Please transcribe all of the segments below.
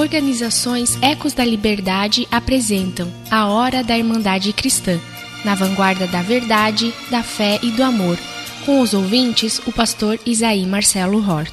organizações Ecos da Liberdade apresentam a Hora da Irmandade Cristã, na vanguarda da verdade, da fé e do amor, com os ouvintes, o pastor Isaí Marcelo Hort.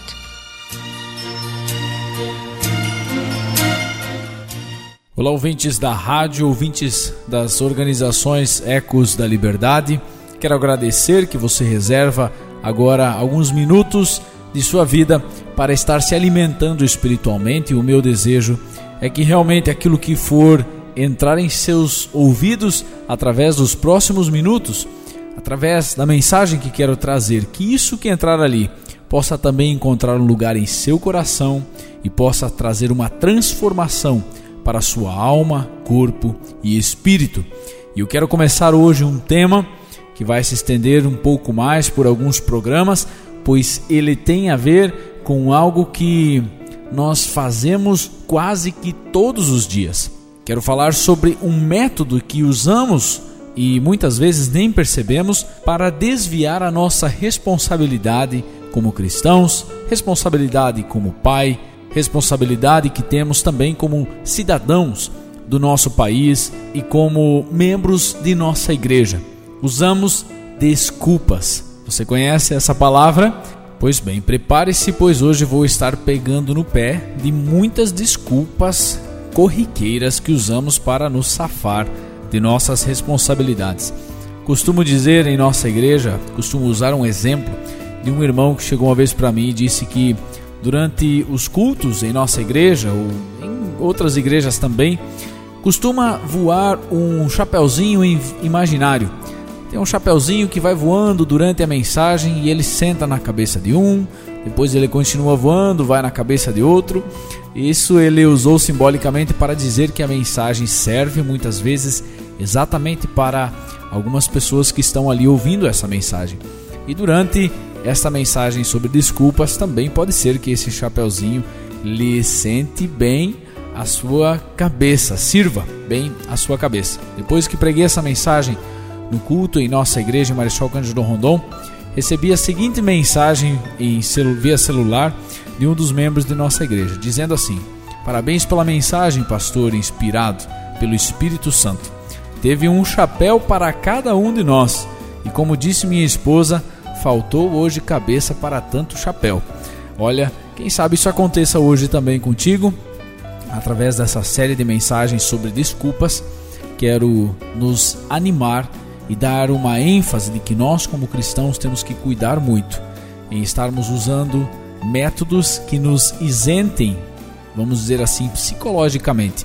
Olá, ouvintes da rádio, ouvintes das organizações Ecos da Liberdade. Quero agradecer que você reserva agora alguns minutos de sua vida para estar se alimentando espiritualmente. O meu desejo é que realmente aquilo que for entrar em seus ouvidos através dos próximos minutos, através da mensagem que quero trazer, que isso que entrar ali possa também encontrar um lugar em seu coração e possa trazer uma transformação para a sua alma, corpo e espírito. E eu quero começar hoje um tema que vai se estender um pouco mais por alguns programas, pois ele tem a ver com algo que nós fazemos quase que todos os dias. Quero falar sobre um método que usamos e muitas vezes nem percebemos para desviar a nossa responsabilidade como cristãos, responsabilidade como pai, responsabilidade que temos também como cidadãos do nosso país e como membros de nossa igreja. Usamos desculpas. Você conhece essa palavra? Pois bem, prepare-se, pois hoje vou estar pegando no pé de muitas desculpas corriqueiras que usamos para nos safar de nossas responsabilidades. Costumo dizer em nossa igreja, costumo usar um exemplo de um irmão que chegou uma vez para mim e disse que durante os cultos em nossa igreja, ou em outras igrejas também, costuma voar um chapeuzinho imaginário. Tem um chapeuzinho que vai voando durante a mensagem e ele senta na cabeça de um, depois ele continua voando, vai na cabeça de outro. Isso ele usou simbolicamente para dizer que a mensagem serve muitas vezes exatamente para algumas pessoas que estão ali ouvindo essa mensagem. E durante esta mensagem sobre desculpas também pode ser que esse chapeuzinho lhe sente bem a sua cabeça, sirva bem a sua cabeça. Depois que preguei essa mensagem no culto em nossa igreja em Marechal Cândido Rondon, recebi a seguinte mensagem via celular de um dos membros de nossa igreja, dizendo assim: parabéns pela mensagem, pastor, inspirado pelo Espírito Santo. Teve um chapéu para cada um de nós e, como disse minha esposa, faltou hoje cabeça para tanto chapéu. Olha, quem sabe isso aconteça hoje também contigo, através dessa série de mensagens sobre desculpas. Quero nos animar e dar uma ênfase de que nós como cristãos temos que cuidar muito em estarmos usando métodos que nos isentem, vamos dizer assim, psicologicamente,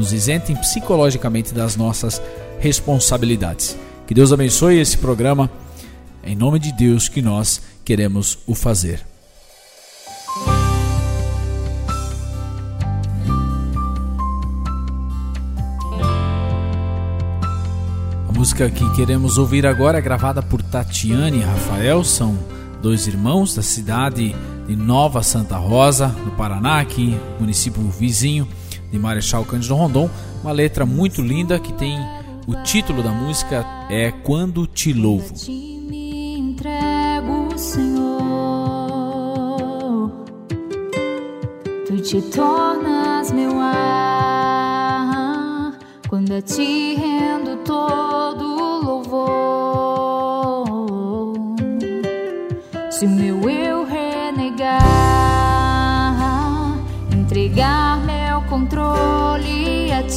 das nossas responsabilidades. Que Deus abençoe esse programa, em nome de Deus que nós queremos o fazer. A música que queremos ouvir agora é gravada por Tatiane e Rafael, são dois irmãos da cidade de Nova Santa Rosa, no Paraná, aqui município vizinho de Marechal Cândido Rondon. Uma letra muito linda que tem o título da música é Quando Te Louvo. Me entrego, Senhor, Tu te tornas meu ar, quando a Ti rendo todo louvor. Se o meu eu renegar, entregar meu controle a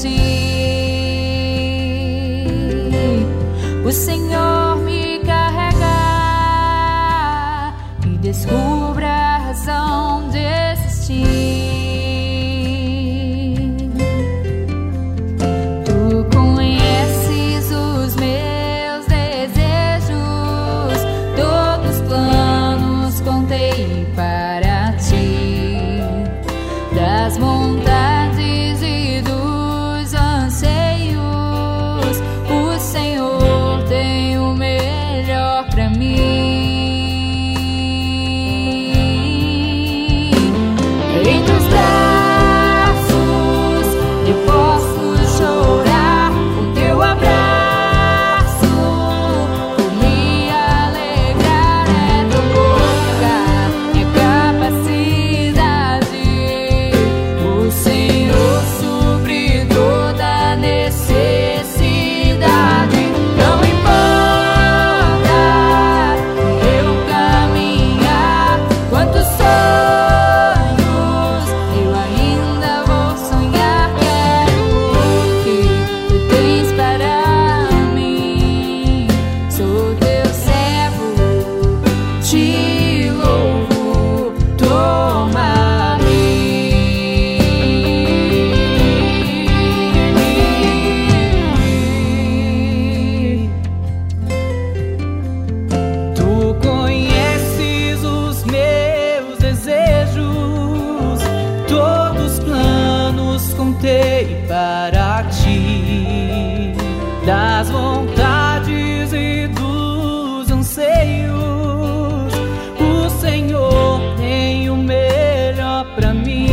Ti, o Senhor me carregar e descubra a razão de existir. Tu conheces os meus desejos, todos os planos contei para Ti, das vontades e dos anseios. O Senhor tem o melhor pra mim. para ti, das vontades e dos anseios. O Senhor tem o melhor para mim.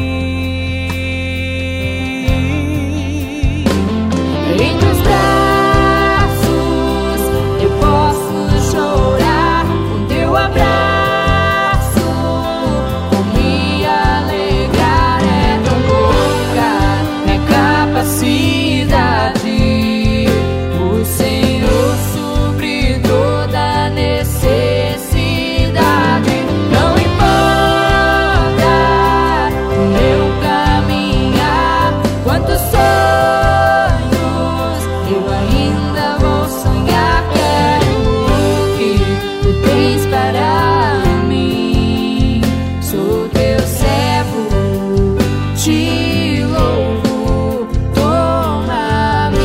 Em teus braços eu posso chorar, com teu abraço me alegrar. É tão pouca minha capacidade, o Senhor supre toda necessidade. Não importa o meu caminhar, quantos sonhos eu ainda vou sonhar. Quero o que tu tens para mim. Sou teu servo, te louvo, toma-me,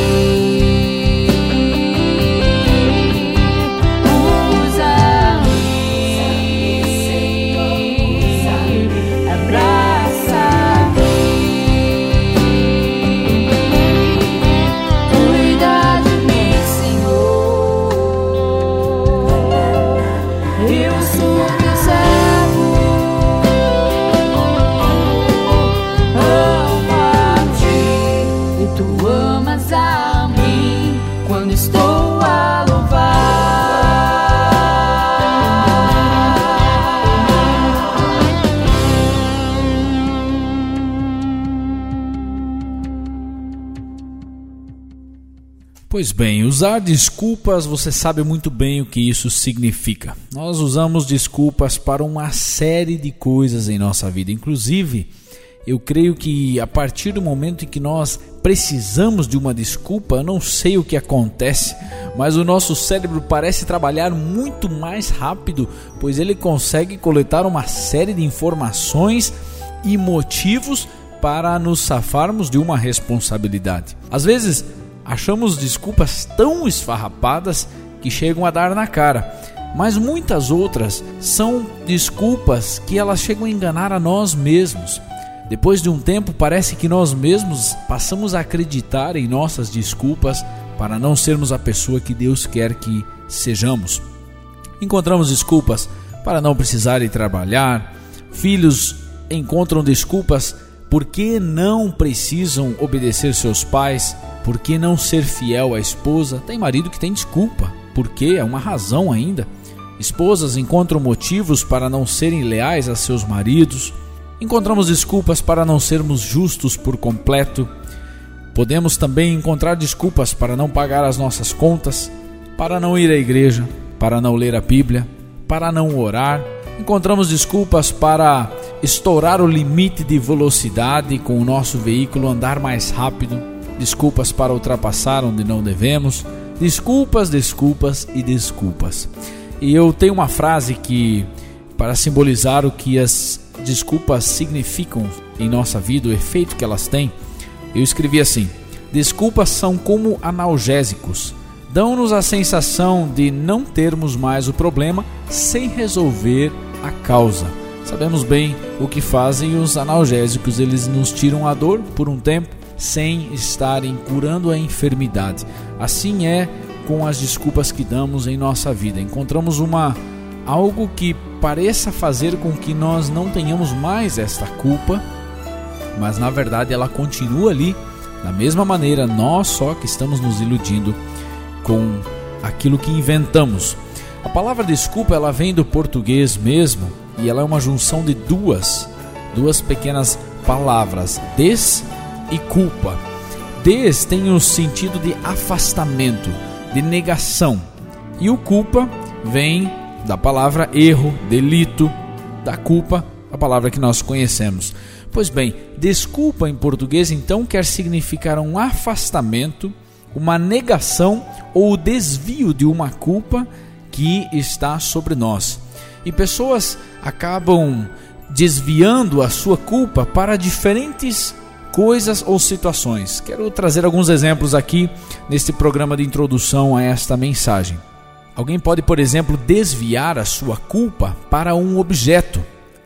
usa-me, abraça-me, cuida de mim, Senhor. Eu sou teu servo, amo a ti e tu amas a mim quando estou a louvar. Pois bem, usar desculpas, você sabe muito bem o que isso significa. Nós usamos desculpas para uma série de coisas em nossa vida. Inclusive, eu creio que a partir do momento em que nós precisamos de uma desculpa, eu não sei o que acontece, mas o nosso cérebro parece trabalhar muito mais rápido, pois ele consegue coletar uma série de informações e motivos para nos safarmos de uma responsabilidade. Às vezes, achamos desculpas tão esfarrapadas que chegam a dar na cara, mas muitas outras são desculpas que elas chegam a enganar a nós mesmos. Depois de um tempo, parece que nós mesmos passamos a acreditar em nossas desculpas para não sermos a pessoa que Deus quer que sejamos. Encontramos desculpas para não precisar ir trabalhar. Filhos encontram desculpas porque não precisam obedecer seus pais, porque não ser fiel à esposa. Tem marido que tem desculpa, porque é uma razão ainda. Esposas encontram motivos para não serem leais a seus maridos. Encontramos desculpas para não sermos justos por completo. Podemos também encontrar desculpas para não pagar as nossas contas, para não ir à igreja, para não ler a Bíblia, para não orar. Encontramos desculpas para estourar o limite de velocidade com o nosso veículo, andar mais rápido. Desculpas para ultrapassar onde não devemos. Desculpas, desculpas e desculpas. E eu tenho uma frase que, para simbolizar o que as desculpas significam em nossa vida, o efeito que elas têm, eu escrevi assim: desculpas são como analgésicos, dão-nos a sensação de não termos mais o problema sem resolver a causa. Sabemos bem o que fazem os analgésicos, eles nos tiram a dor por um tempo sem estarem curando a enfermidade. Assim é com as desculpas que damos em nossa vida. Encontramos algo que pareça fazer com que nós não tenhamos mais esta culpa, mas na verdade ela continua ali da mesma maneira, nós só que estamos nos iludindo com aquilo que inventamos. A palavra desculpa, ela vem do português mesmo, e ela é uma junção de duas pequenas palavras, des e culpa. Des tem o sentido de afastamento, de negação, e o culpa vem da palavra erro, delito, da culpa, a palavra que nós conhecemos. Pois bem, desculpa em português então quer significar um afastamento, uma negação ou o desvio de uma culpa que está sobre nós. E pessoas acabam desviando a sua culpa para diferentes coisas ou situações. Quero trazer alguns exemplos aqui neste programa de introdução a esta mensagem. Alguém pode, por exemplo, desviar a sua culpa para um objeto.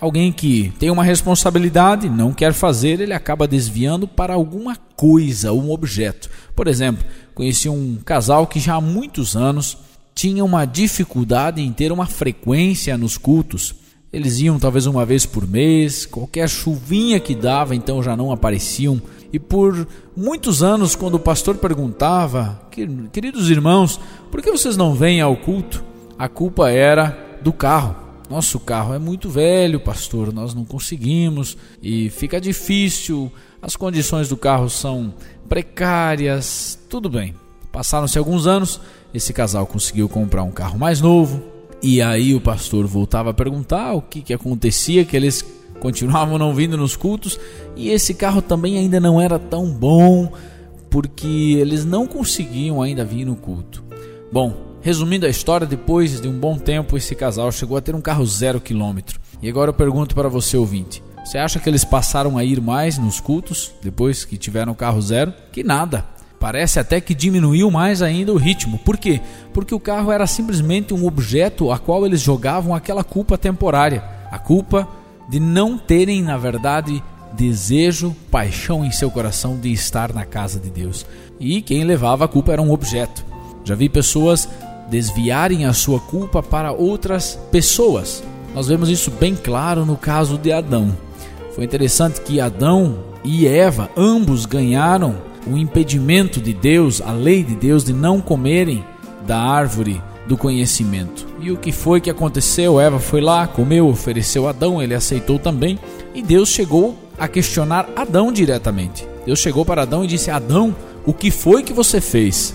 alguém que tem uma responsabilidade, não quer fazer, ele acaba desviando para alguma coisa, um objeto. Por exemplo, conheci um casal que já há muitos anos tinha uma dificuldade em ter uma frequência nos cultos. Eles iam talvez uma vez por mês, qualquer chuvinha que dava, então já não apareciam. E por muitos anos, quando o pastor perguntava, queridos irmãos, por que vocês não vêm ao culto? A culpa era do carro. Nosso carro é muito velho, pastor, nós não conseguimos e fica difícil, as condições do carro são precárias, tudo bem. Passaram-se alguns anos, esse casal conseguiu comprar um carro mais novo e aí o pastor voltava a perguntar o que acontecia, que eles continuavam não vindo nos cultos e esse carro também ainda não era tão bom porque eles não conseguiam ainda vir no culto. Bom, resumindo a história, depois de um bom tempo, esse casal chegou a ter um carro 0 km. E agora eu pergunto para você, ouvinte, você acha que eles passaram a ir mais nos cultos depois que tiveram o carro 0? Que nada. Parece até que diminuiu mais ainda o ritmo. Por quê? Porque o carro era simplesmente um objeto a qual eles jogavam aquela culpa temporária. A culpa de não terem, na verdade, desejo, paixão em seu coração de estar na casa de Deus. E quem levava a culpa era um objeto. Já vi pessoas desviarem a sua culpa para outras pessoas. Nós vemos isso bem claro no caso de Adão. Foi interessante que Adão e Eva, ambos ganharam o impedimento de Deus, a lei de Deus de não comerem da árvore do conhecimento. E o que foi que aconteceu? Eva foi lá, comeu, ofereceu a Adão, ele aceitou também. E Deus chegou a questionar Adão diretamente. Deus chegou para Adão e disse: Adão, o que foi que você fez?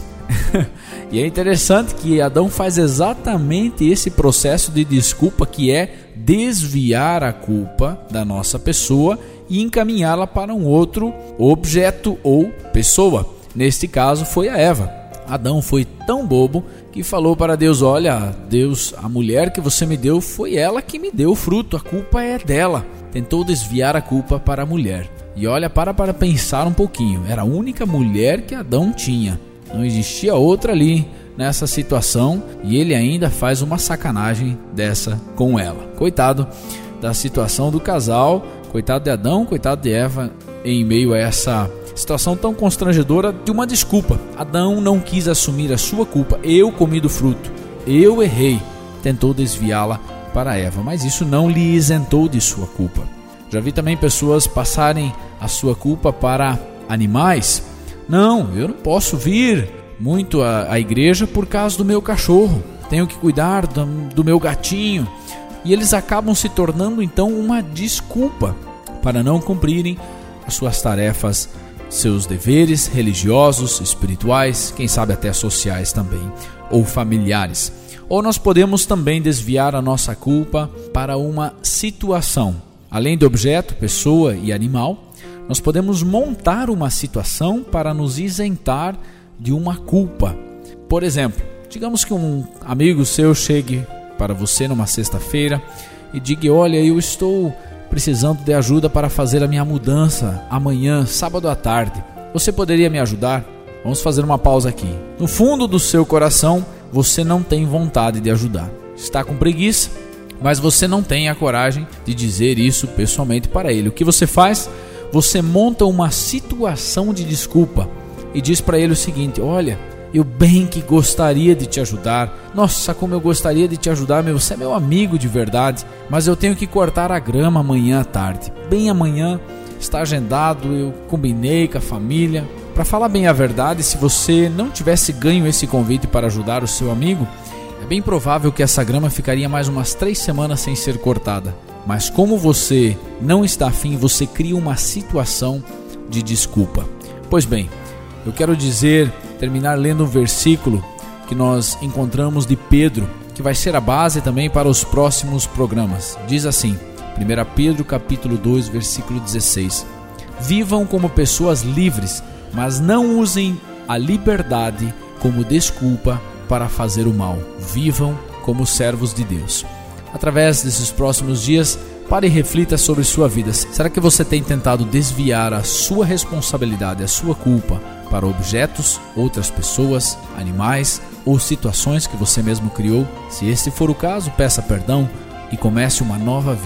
E é interessante que Adão faz exatamente esse processo de desculpa, que é desviar a culpa da nossa pessoa e encaminhá-la para um outro objeto ou pessoa. Neste caso foi a Eva. Adão foi tão bobo que falou para Deus: olha, Deus, a mulher que você me deu foi ela que me deu o fruto, a culpa é dela. Tentou desviar a culpa para a mulher. E olha, para pensar um pouquinho, era a única mulher que Adão tinha. Não existia outra ali nessa situação e ele ainda faz uma sacanagem dessa com ela. Coitado da situação do casal, coitado de Adão, coitado de Eva em meio a essa situação tão constrangedora de uma desculpa. Adão não quis assumir a sua culpa. Eu comi do fruto, eu errei. Tentou desviá-la para Eva, mas isso não lhe isentou de sua culpa. Já vi também pessoas passarem a sua culpa para animais. Não, eu não posso vir muito à igreja por causa do meu cachorro. Tenho que cuidar do meu gatinho. E eles acabam se tornando então uma desculpa para não cumprirem as suas tarefas, seus deveres religiosos, espirituais, quem sabe até sociais também, ou familiares. Ou nós podemos também desviar a nossa culpa para uma situação. Além do objeto, pessoa e animal, nós podemos montar uma situação para nos isentar de uma culpa. Por exemplo, digamos que um amigo seu chegue para você numa sexta-feira e diga: olha, eu estou precisando de ajuda para fazer a minha mudança amanhã, sábado à tarde. Você poderia me ajudar? Vamos fazer uma pausa aqui. No fundo do seu coração, você não tem vontade de ajudar. Está com preguiça, mas você não tem a coragem de dizer isso pessoalmente para ele. O que você faz? Você monta uma situação de desculpa e diz para ele o seguinte: olha, eu bem que gostaria de te ajudar. Nossa, como eu gostaria de te ajudar, você é meu amigo de verdade, mas eu tenho que cortar a grama amanhã à tarde. Bem amanhã, está agendado, eu combinei com a família. Para falar bem a verdade, se você não tivesse ganho esse convite para ajudar o seu amigo, é bem provável que essa grama ficaria mais umas 3 semanas sem ser cortada. Mas como você não está afim, você cria uma situação de desculpa. Pois bem, eu quero terminar lendo um versículo que nós encontramos de Pedro, que vai ser a base também para os próximos programas. Diz assim, 1 Pedro capítulo 2, versículo 16: vivam como pessoas livres, mas não usem a liberdade como desculpa para fazer o mal. Vivam como servos de Deus. Através desses próximos dias, pare e reflita sobre sua vida. Será que você tem tentado desviar a sua responsabilidade, a sua culpa para objetos, outras pessoas, animais ou situações que você mesmo criou? Se este for o caso, peça perdão e comece uma nova vida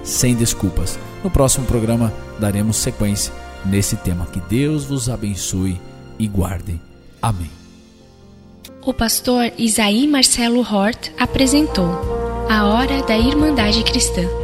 sem desculpas. No próximo programa daremos sequência nesse tema. Que Deus vos abençoe e guarde. Amém. O pastor Isaí Marcelo Hort apresentou A Hora da Irmandade Cristã.